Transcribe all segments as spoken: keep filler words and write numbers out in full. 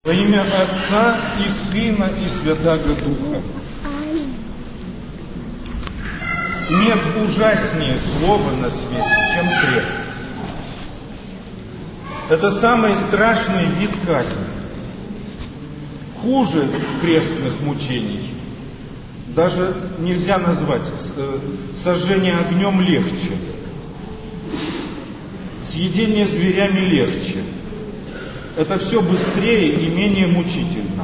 Во имя Отца и Сына и Святаго Духа. Нет ужаснее слова на свете, чем крест. Это самый страшный вид казни. Хуже крестных мучений даже нельзя назвать. Сожжение огнем легче. Съедение зверями легче. Это все быстрее и менее мучительно.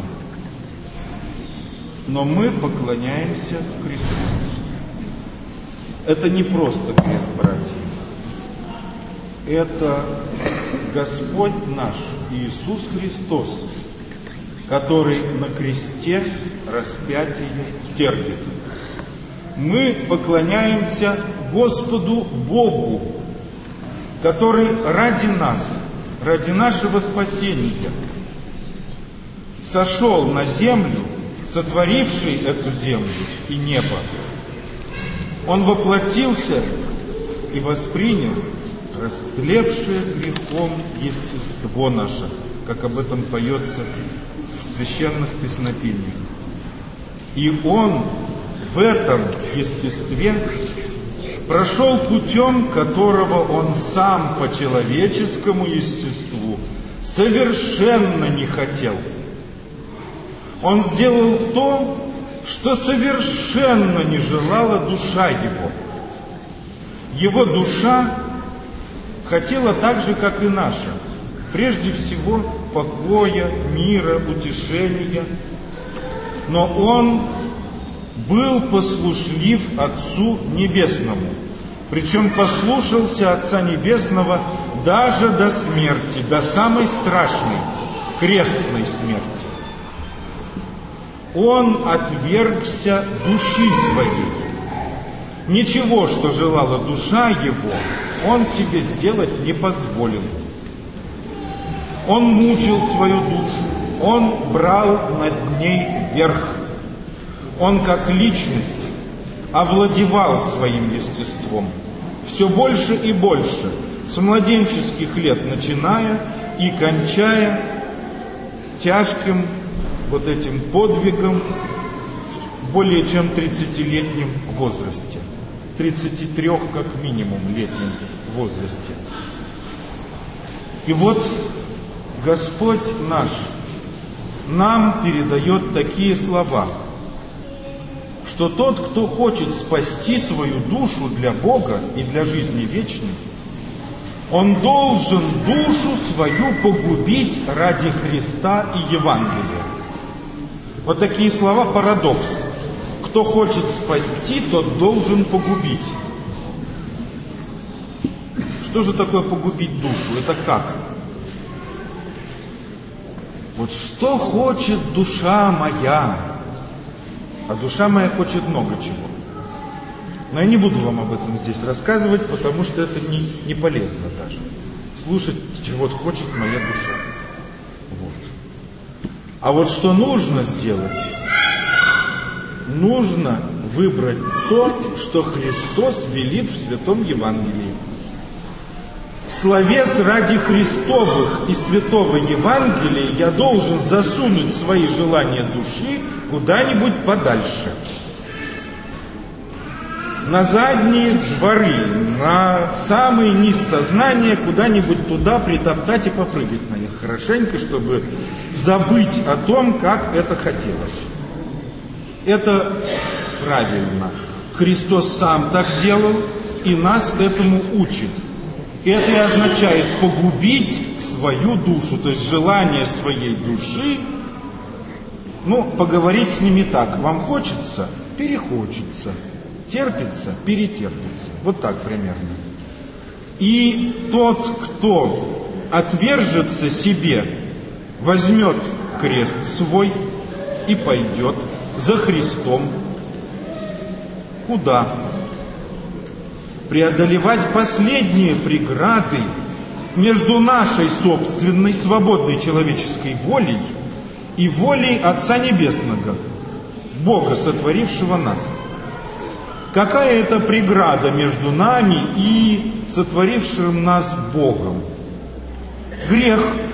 Но мы поклоняемся кресту. Это не просто крест, братья. Это Господь наш Иисус Христос, который на кресте распятие терпит. Мы поклоняемся Господу Богу, который ради нас, ради нашего спасения сошел на землю, сотворивший эту землю и небо. Он воплотился и воспринял растлевшее грехом естество наше, как об этом поется в священных песнопениях. И Он в этом естестве прошел путем, которого Он сам по человеческому естеству совершенно не хотел. Он сделал то, что совершенно не желала душа Его. Его душа хотела так же, как и наша, прежде всего покоя, мира, утешения. Но Он был послушлив Отцу Небесному, причем послушался Отца Небесного даже до смерти, до самой страшной, крестной смерти. Он отвергся души своей. Ничего, что желала душа Его, Он себе сделать не позволил. Он мучил свою душу, Он брал над ней верх. Он как личность овладевал своим естеством все больше и больше, с младенческих лет начиная и кончая тяжким вот этим подвигом в более чем тридцатилетнем возрасте, тридцати трёх как минимум летнем возрасте. И вот Господь наш нам передает такие слова, что тот, кто хочет спасти свою душу для Бога и для жизни вечной, он должен душу свою погубить ради Христа и Евангелия. Вот такие слова парадокс. Кто хочет спасти, тот должен погубить. Что же такое погубить душу? Это как? Вот что хочет душа моя? А душа моя хочет много чего. Но я не буду вам об этом здесь рассказывать, потому что это не, не полезно даже. Слушать, чего хочет моя душа. Вот. А вот что нужно сделать? Нужно выбрать то, что Христос велит в Святом Евангелии. Словес ради Христовых и Святого Евангелия я должен засунуть свои желания души куда-нибудь подальше. На задние дворы, на самый низ сознания, куда-нибудь туда притоптать и попрыгать на них хорошенько, чтобы забыть о том, как это хотелось. Это правильно. Христос сам так делал и нас этому учит. И это и означает погубить свою душу, то есть желание своей души. Ну, поговорить с ними так. Вам хочется? Перехочется. Терпится? Перетерпится. Вот так примерно. И тот, кто отвержется себе, возьмет крест свой и пойдет за Христом. Куда? Преодолевать последние преграды между нашей собственной свободной человеческой волей и волей Отца Небесного, Бога, сотворившего нас. Какая это преграда между нами и сотворившим нас Богом? Грех,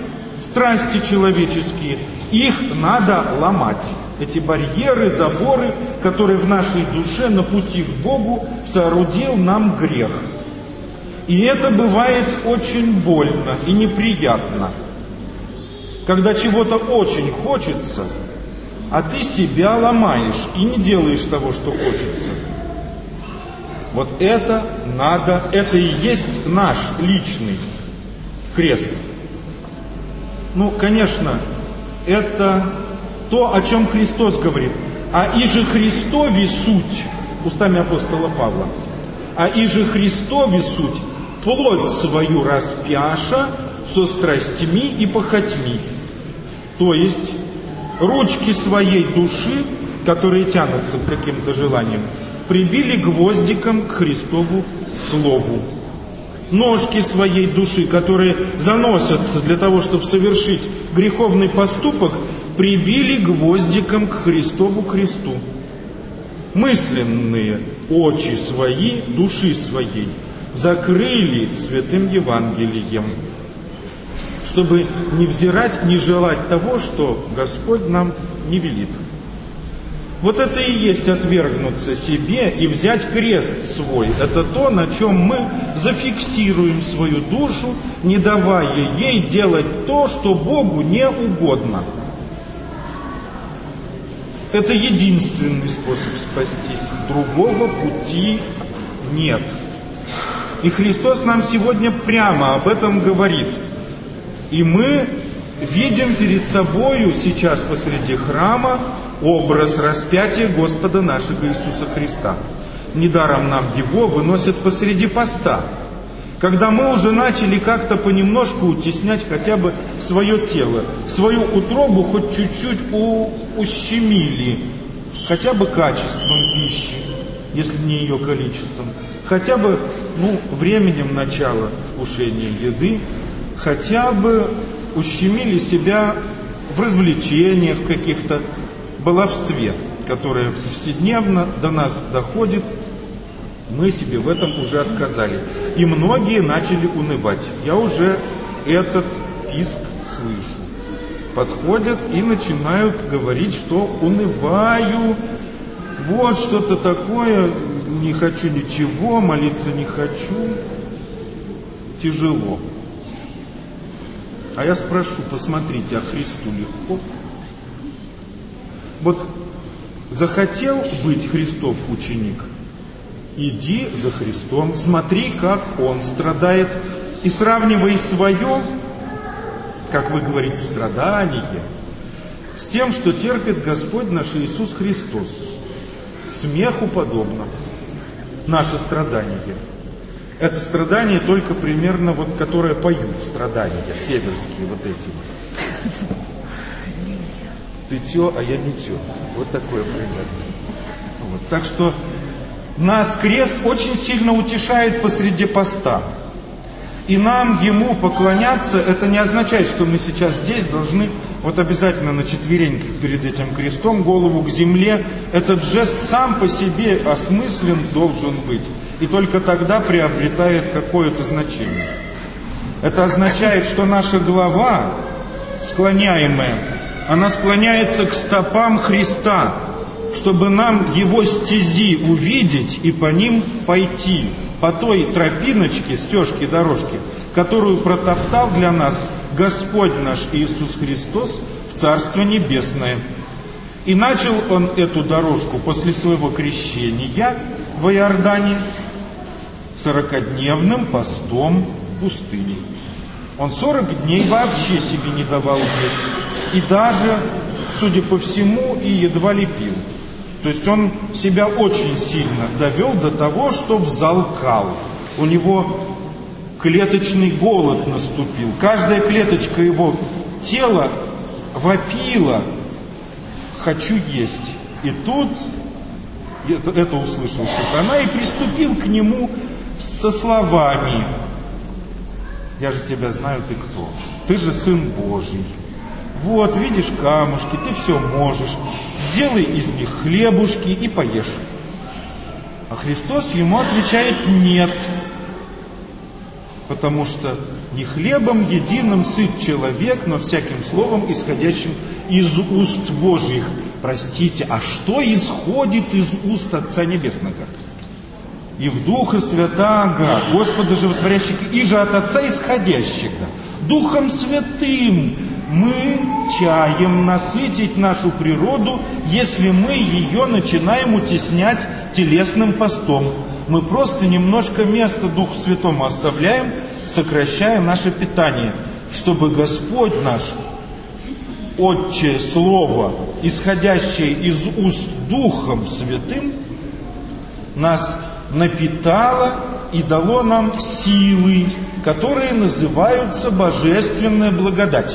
страсти человеческие, их надо ломать. Эти барьеры, заборы, которые в нашей душе на пути к Богу соорудил нам грех. И это бывает очень больно и неприятно, когда чего-то очень хочется, а ты себя ломаешь и не делаешь того, что хочется. Вот это надо, это и есть наш личный крест. Ну, конечно, это то, о чем Христос говорит. А иже Христови суть, устами апостола Павла, а иже Христови суть, плоть свою распяша со страстями и похотьми. То есть ручки своей души, которые тянутся к каким-то желаниям, прибили гвоздиком к Христову слову. Ножки своей души, которые заносятся для того, чтобы совершить греховный поступок, прибили гвоздиком к Христову кресту. Мысленные очи свои, души своей, закрыли святым Евангелием, чтобы не взирать, не желать того, что Господь нам не велит. Вот это и есть отвергнуться себе и взять крест свой. Это то, на чем мы зафиксируем свою душу, не давая ей делать то, что Богу не угодно. Это единственный способ спастись. Другого пути нет. И Христос нам сегодня прямо об этом говорит. И мы видим перед собою сейчас посреди храма образ распятия Господа нашего Иисуса Христа. Недаром нам его выносят посреди поста. Когда мы уже начали как-то понемножку утеснять хотя бы свое тело, свою утробу хоть чуть-чуть у, ущемили, хотя бы качеством пищи, если не ее количеством, хотя бы ну, временем начала вкушения еды, хотя бы ущемили себя в развлечениях каких-то, баловстве, которое повседневно до нас доходит, мы себе в этом уже отказали. И многие начали унывать. Я уже этот писк слышу. Подходят и начинают говорить, что унываю, вот что-то такое, не хочу ничего, молиться не хочу. Тяжело. А я спрошу, посмотрите, а Христу легко? Вот захотел быть Христов ученик, иди за Христом, смотри, как Он страдает, и сравнивай свое, как вы говорите, страдание, с тем, что терпит Господь наш Иисус Христос. Смеху подобно наше страдание. Это страдание только примерно, вот, которое поют страдания, северские вот эти вот. Ты тё, а я не тё. Вот такое примерно. Вот. Так что нас крест очень сильно утешает посреди поста. И нам ему поклоняться, это не означает, что мы сейчас здесь должны вот обязательно на четвереньках перед этим крестом, голову к земле. Этот жест сам по себе осмыслен должен быть. И только тогда приобретает какое-то значение. Это означает, что наша голова, склоняемая, она склоняется к стопам Христа, чтобы нам Его стези увидеть и по ним пойти, по той тропиночке, стежке, дорожке, которую протоптал для нас Господь наш Иисус Христос в Царство Небесное. И начал Он эту дорожку после своего крещения в Иордане сорокадневным постом в пустыне. Он сорок дней вообще себе не давал есть. И даже, судя по всему, и едва ли пил. То есть он себя очень сильно довел до того, что взалкал. У него клеточный голод наступил. Каждая клеточка его тела вопила: хочу есть. И тут это, это услышал сатана и приступил к нему со словами: я же тебя знаю, ты кто? Ты же Сын Божий. Вот, видишь камушки, ты все можешь. Сделай из них хлебушки и поешь. А Христос ему отвечает: нет. Потому что не хлебом единым сыт человек, но всяким словом, исходящим из уст Божьих. Простите, а что исходит из уст Отца Небесного? И в Духа Святаго, Господа Животворящего, и же от Отца Исходящего, Духом Святым мы чаем насытить нашу природу, если мы ее начинаем утеснять телесным постом. Мы просто немножко места Духу Святому оставляем, сокращая наше питание, чтобы Господь наш, Отчее Слово, исходящее из уст Духом Святым, нас напитало и дало нам силы, которые называются божественная благодать.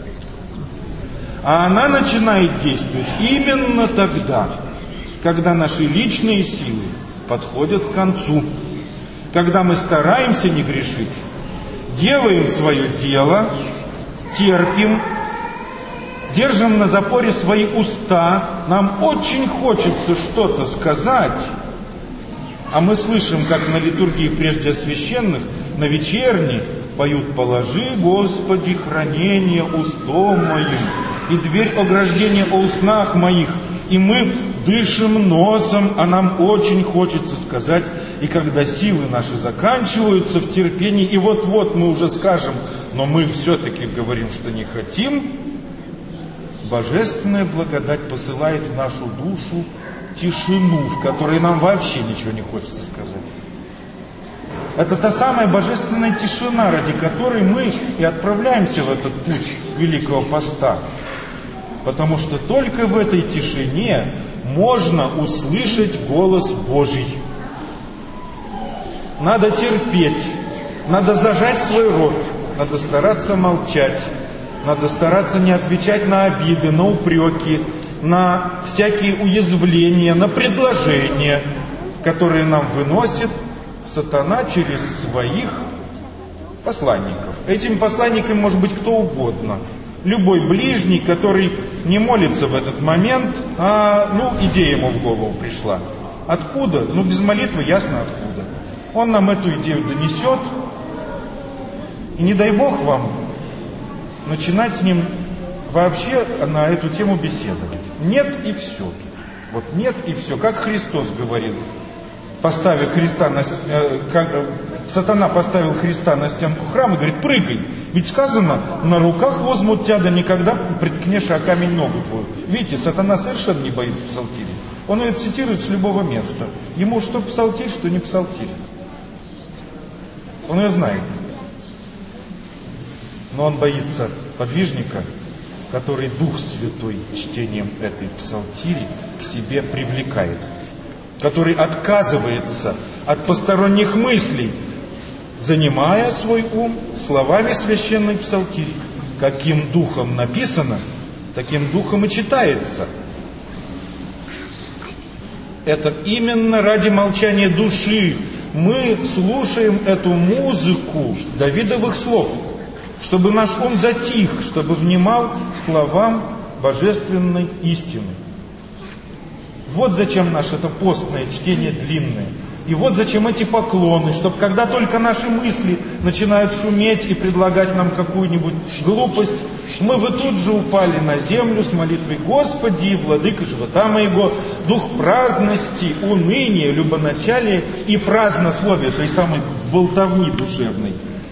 А она начинает действовать именно тогда, когда наши личные силы подходят к концу, когда мы стараемся не грешить, делаем свое дело, терпим, держим на запоре свои уста, нам очень хочется что-то сказать, а мы слышим, как на литургии прежде священных, на вечерней поют: «Положи, Господи, хранение устом моим, и дверь ограждения о устнах моих». И мы дышим носом, а нам очень хочется сказать. И когда силы наши заканчиваются в терпении, и вот-вот мы уже скажем, но мы все-таки говорим, что не хотим, божественная благодать посылает в нашу душу тишину, в которой нам вообще ничего не хочется сказать. Это та самая божественная тишина, ради которой мы и отправляемся в этот путь Великого Поста. Потому что только в этой тишине можно услышать голос Божий. Надо терпеть, надо зажать свой рот, надо стараться молчать, надо стараться не отвечать на обиды, на упреки, на всякие уязвления, на предложения, которые нам выносит сатана через своих посланников. Этим посланником может быть кто угодно. Любой ближний, который не молится в этот момент, а, ну, идея ему в голову пришла. Откуда? Ну, без молитвы ясно откуда. Он нам эту идею донесет. И не дай Бог вам начинать с ним вообще на эту тему беседовать. Нет и все. Вот нет и все. Как Христос говорил, поставив Христа на, э, как, сатана поставил Христа на стенку храма и говорит: прыгай. Ведь сказано, на руках возьмут тебя, да никогда приткнешь о камень ногу твою. Видите, сатана совершенно не боится псалтири. Он ее цитирует с любого места. Ему что псалтирь, что не псалтирь. Он ее знает. Но он боится подвижника, который Дух Святой чтением этой псалтири к себе привлекает, который отказывается от посторонних мыслей, занимая свой ум словами священной псалтири. Каким духом написано, таким духом и читается. Это именно ради молчания души мы слушаем эту музыку Давидовых слов, чтобы наш ум затих, чтобы внимал словам божественной истины. Вот зачем наше это постное чтение длинное. И вот зачем эти поклоны, чтобы когда только наши мысли начинают шуметь и предлагать нам какую-нибудь глупость, мы бы тут же упали на землю с молитвой: Господи, владыка живота моего, дух праздности, уныния, любоначалия и празднословия, той самой болтовни душевной,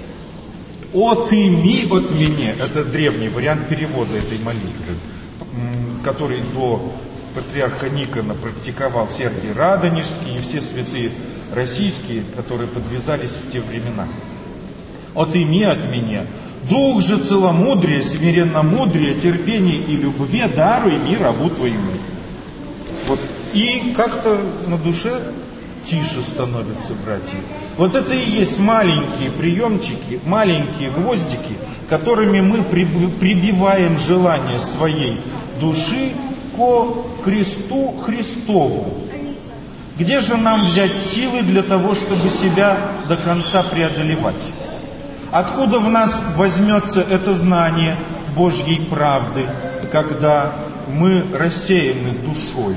отыми от меня. Это древний вариант перевода этой молитвы, который до патриарха Никона практиковал Сергий Радонежский и все святые российские, которые подвязались в те времена. «Отыми от меня, дух же целомудрия, смиренномудрия, терпения и любви даруй мне рабу твоему». Вот. И как-то на душе тише становится, братья. Вот это и есть маленькие приемчики, маленькие гвоздики, которыми мы прибиваем желание своей души ко кресту Христову. Где же нам взять силы для того, чтобы себя до конца преодолевать? Откуда в нас возьмется это знание Божьей правды, когда мы рассеяны душою?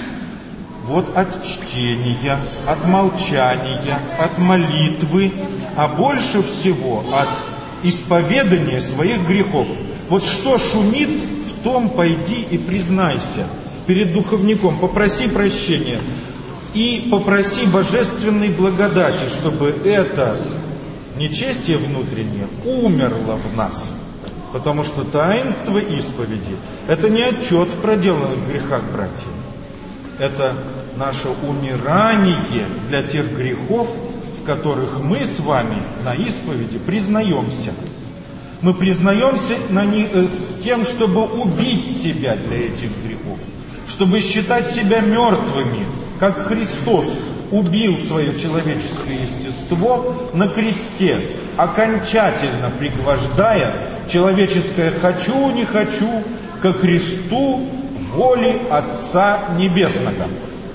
Вот от чтения, от молчания, от молитвы а больше всего от исповедания своих грехов. Вот что шумит, в том пойди и признайся перед духовником, попроси прощения и попроси божественной благодати, чтобы это нечестие внутреннее умерло в нас. Потому что таинство исповеди – это не отчет в проделанных грехах, братья. Это наше умирание для тех грехов, в которых мы с вами на исповеди признаемся. Мы признаемся на них, с тем, чтобы убить себя для этих грехов, чтобы считать себя мертвыми, как Христос убил свое человеческое естество на кресте, окончательно пригвождая человеческое «хочу, не хочу» ко кресту воли Отца Небесного.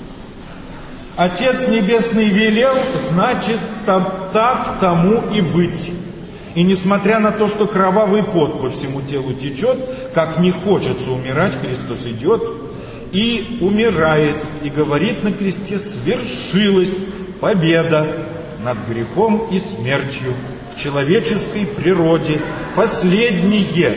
Отец Небесный велел, значит, так тому и быть. И несмотря на то, что кровавый пот по всему телу течет, как не хочется умирать, Христос идет и умирает, и говорит на кресте: свершилась победа над грехом и смертью в человеческой природе. Последнее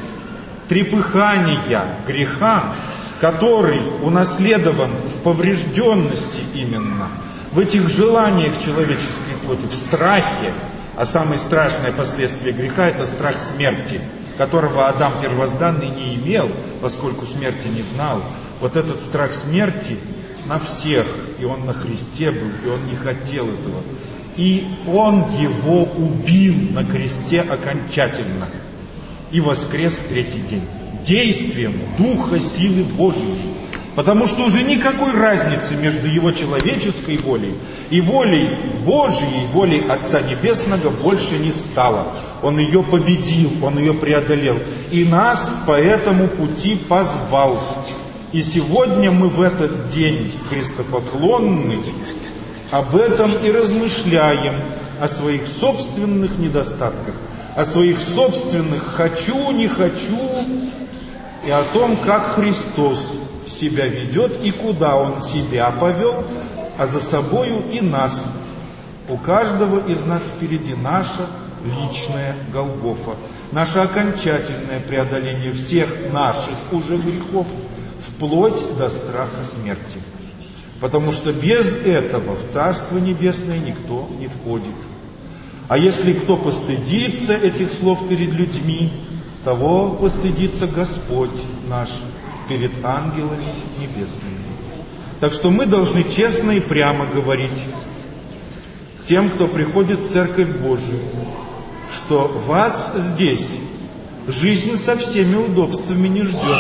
трепыхание греха, который унаследован в поврежденности именно, в этих желаниях человеческой плоти, в страхе. А самое страшное последствие греха – это страх смерти, которого Адам первозданный не имел, поскольку смерти не знал. Вот этот страх смерти на всех, и он на Христе был, и он не хотел этого. И он его убил на кресте окончательно и воскрес в третий день. Действием Духа силы Божией. Потому что уже никакой разницы между его человеческой волей и волей Божией, волей Отца Небесного больше не стало. Он ее победил, он ее преодолел. И нас по этому пути позвал. И сегодня мы в этот день крестопоклонный об этом и размышляем, о своих собственных недостатках, о своих собственных «хочу, не хочу», и о том, как Христос себя ведет и куда Он себя повел, а за собою и нас. У каждого из нас впереди наша личная Голгофа, наше окончательное преодоление всех наших уже грехов, вплоть до страха смерти. Потому что без этого в Царство Небесное никто не входит. А если кто постыдится этих слов перед людьми, того постыдится Господь наш перед ангелами небесными. Так что мы должны честно и прямо говорить тем, кто приходит в Церковь Божию, что вас здесь жизнь со всеми удобствами не ждет,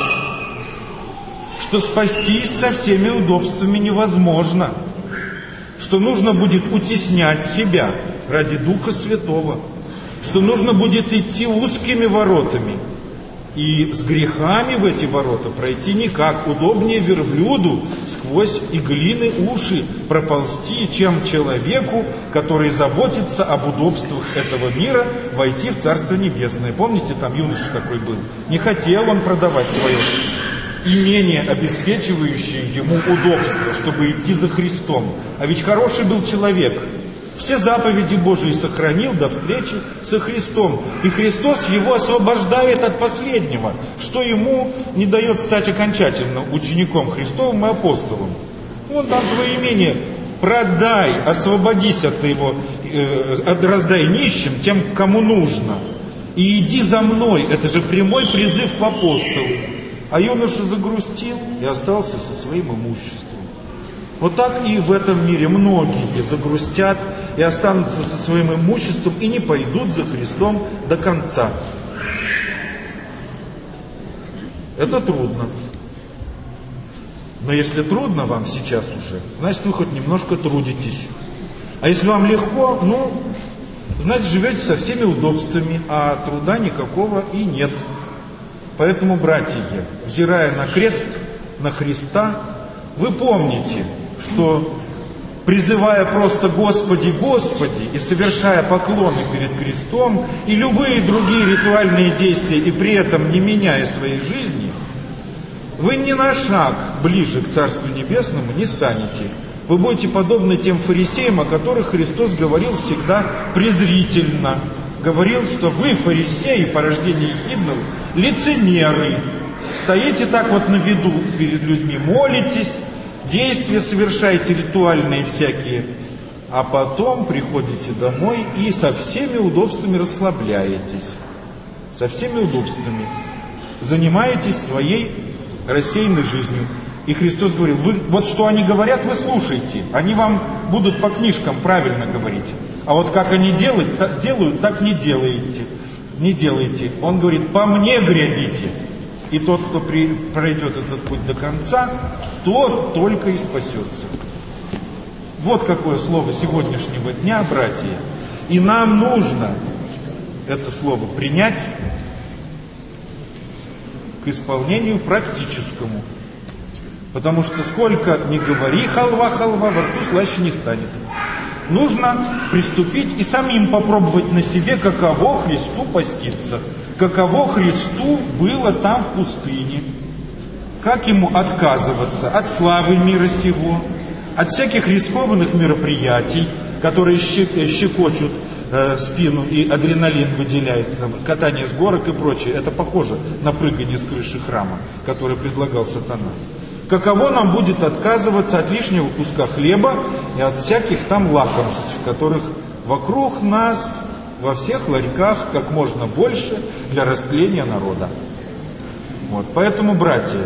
что спастись со всеми удобствами невозможно, что нужно будет утеснять себя ради Духа Святого, что нужно будет идти узкими воротами, и с грехами в эти ворота пройти никак. Удобнее верблюду сквозь иглины уши проползти, чем человеку, который заботится об удобствах этого мира, войти в Царство Небесное. Помните, там юноша такой был? Не хотел он продавать свое имение, обеспечивающее ему удобство, чтобы идти за Христом. А ведь хороший был человек. Все заповеди Божии сохранил до встречи со Христом. И Христос его освобождает от последнего, что ему не дает стать окончательно учеником Христовым и апостолом. Вон там твое имение, продай, освободись от его, э, раздай нищим, тем, кому нужно. И иди за мной. Это же прямой призыв в апостолы. А юноша загрустил и остался со своим имуществом. Вот так и в этом мире многие загрустят и останутся со своим имуществом и не пойдут за Христом до конца. Это трудно. Но если трудно вам сейчас уже, значит, вы хоть немножко трудитесь. А если вам легко, ну, значит, живете со всеми удобствами, а труда никакого и нет. Поэтому, братья, взирая на крест, на Христа, вы помните, что, призывая просто «Господи, Господи» и совершая поклоны перед крестом и любые другие ритуальные действия, и при этом не меняя своей жизни, вы ни на шаг ближе к Царству Небесному не станете. Вы будете подобны тем фарисеям, о которых Христос говорил всегда презрительно. Говорил, что вы, фарисеи, по рождению ехидного, лицемеры. Стоите так вот на виду перед людьми, молитесь, действия совершаете ритуальные всякие, а потом приходите домой и со всеми удобствами расслабляетесь. Со всеми удобствами. Занимаетесь своей рассеянной жизнью. И Христос говорил, вы, вот что они говорят, вы слушайте. Они вам будут по книжкам правильно говорить. А вот как они делают, так, делают, так не делаете. Не делайте. Он говорит, по мне грядите. И тот, кто при, пройдет этот путь до конца, тот только и спасется. Вот какое слово сегодняшнего дня, братья. И нам нужно это слово принять к исполнению практическому. Потому что сколько ни говори халва-халва, во рту слаще не станет. Нужно приступить и самим попробовать на себе, каково Христу поститься. Каково Христу было там в пустыне. Как ему отказываться от славы мира сего, от всяких рискованных мероприятий, которые щекочут э, спину и адреналин выделяет, там, катание с горок и прочее. Это похоже на прыгание с крыши храма, который предлагал сатана. Каково нам будет отказываться от лишнего куска хлеба и от всяких там лакомств, которых вокруг нас во всех ларьках как можно больше для растления народа. Вот. Поэтому, братья,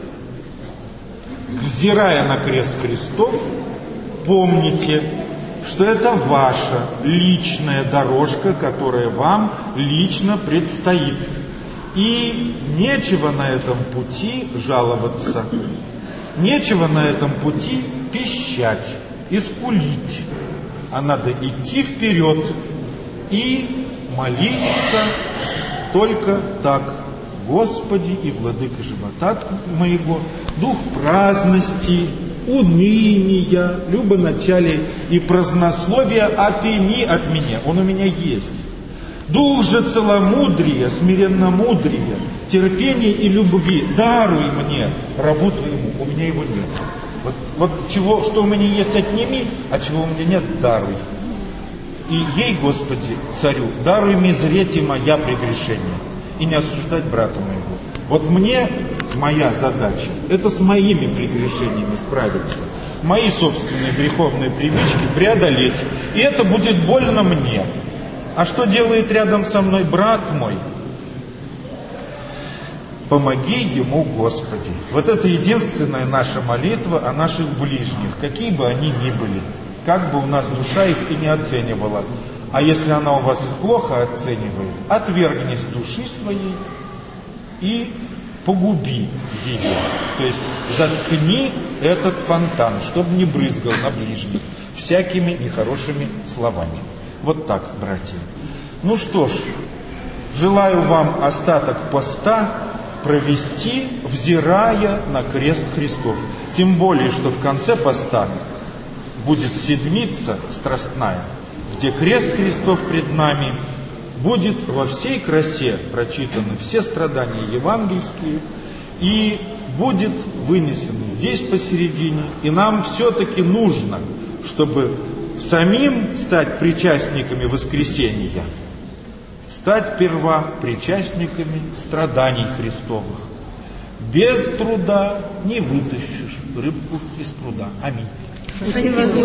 взирая на крест Христов, помните, что это ваша личная дорожка, которая вам лично предстоит. И нечего на этом пути жаловаться, нечего на этом пути пищать и скулить, а надо идти вперед и молиться только так. Господи и владыка живота моего, дух праздности, уныния, любоначалия и празднословия отыми от меня. Он у меня есть. Дух же целомудрия, смиренномудрия, терпения и любви даруй мне, рабу твоему. У меня его нет. Вот, вот чего, что у меня есть, отними, а чего у меня нет, даруй. И ей, Господи, царю, даруй мне зреть и моя прегрешения, и не осуждать брата моего. Вот мне моя задача, это с моими прегрешениями справиться, мои собственные греховные привычки преодолеть. И это будет больно мне. А что делает рядом со мной брат мой? Помоги ему, Господи. Вот это единственная наша молитва о наших ближних, какие бы они ни были, как бы у нас душа их и не оценивала. А если она у вас их плохо оценивает, отвергни с души своей и погуби ее. То есть заткни этот фонтан, чтобы не брызгал на ближних всякими нехорошими словами. Вот так, братья. Ну что ж, желаю вам остаток поста провести, взирая на крест Христов. Тем более, что в конце поста будет седмица страстная, где крест Христов пред нами, будет во всей красе прочитаны все страдания евангельские и будет вынесены здесь посередине. И нам все-таки нужно, чтобы самим стать причастниками воскресения, стать перва причастниками страданий Христовых. Без труда не вытащишь рыбку из пруда. Аминь.